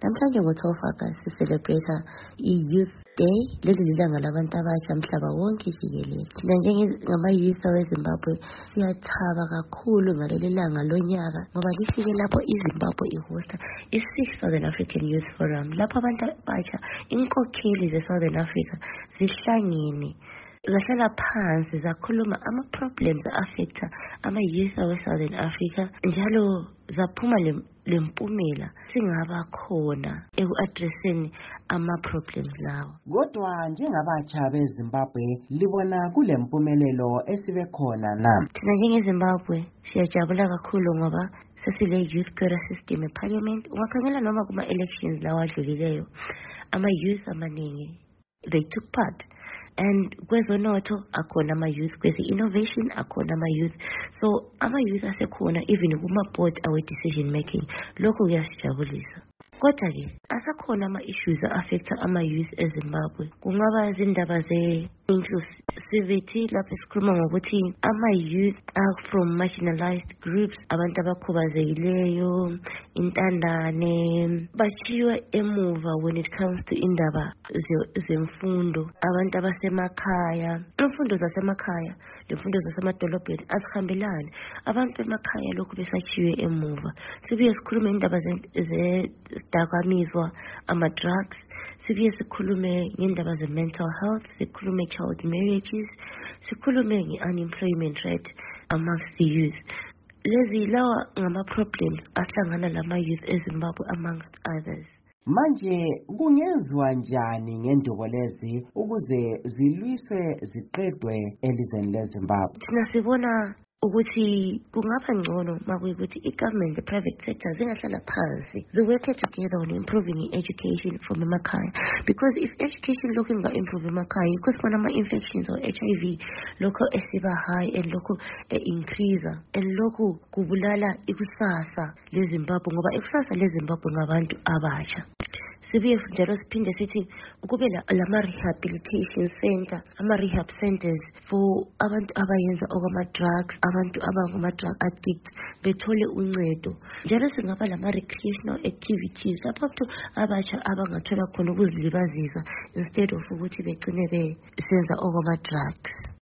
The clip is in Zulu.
Namhlanje ngo-12 August sicelebrate i-Youth Day, leli lilanga labantu abasha mhlaba wonke jikelele. Thina njengama-youth aweZimbabwe siyathaba kakhulu ngaleli langa lonyaka ngoba lifike lapho iZimbabwe ihosta i-6th Southern African Youth Forum, lapho abantu abasha, inkokheli ze-Southern Africa zihlangene zahlala phansi zakhuluma ama-problems affecta ama-youth awe-Southern Africa, njalo zaphuma lempumela singaba khona eku-addresseni ama-problems lawo. Kodwa njengabatsha beZimbabwe libona kule mpumelelo esibe khona na? Thina njengeZimbabwe siyajabula kakhulu ngoba sesile youth quota system eParliament. Ungakhangela noma kuma-elections lawa adlulileyo, ama-youth amaningi they took part. And kwezonotho akhona ama-youth, kweze-innovation akhona ama-youth. So ama-youth asekhona even kuma-board awe-decision making. Lokho kuyasijabulisa. Kodwa-ke asakhona ama-issues a-affecta ama-youth eZimbabwe. Kungaba zindaba ze-inclusivity, lapho sikhuluma ngokuthi ama-youth are from marginalized groups, abantu abakhubazekileyo, intandane, bashiywe emuva when it comes to indaba zemfundo. Abantu abasemakhaya, imfundo zasemakhaya lemfundo zasemadolobheni azihambelani. Abantu emakhaya lokhu besashiywe emuva. Sibuye sikhulume indaba dakamizwa, ama-drugs, sibuye sikhulume ngendaba ze-mental health, sikhulume child marriages, sikhulume nge-unemployment rate amongst the youth. Lezi lawa ngama-problems ahlangana lama-youth eZimbabwe amongst others. Manje kungenziwa njani ngendubo lezi ukuze zilwiswe ziqedwe elizweni leZimbabwe? Thina sibona ukuthi kungaba ngcono makuyikuthi i-government, the private sector zingahlala phansi, work together on improving education from emakhaya, because if education lokhu inga-improve emakhaya yikho sibona ama-infections or HIV lokho esiba high and lokho increase, and lokhu kubulala ikusasa leZimbabwe ngoba ikusasa leZimbabwe ngabantu abasha. Sibuye njalo siphinde sithi kube lama-rehabilitation center, ama-rehab centers for abantu abayenza okwama-drugs, abantu abangama-drug addicts bethole uncedo. Njalo singaba lama-recreational activities lapho abantu abatsha abangathola khona ukuzilibazisa instead of ukuthi begcine besenza okwama-drugs.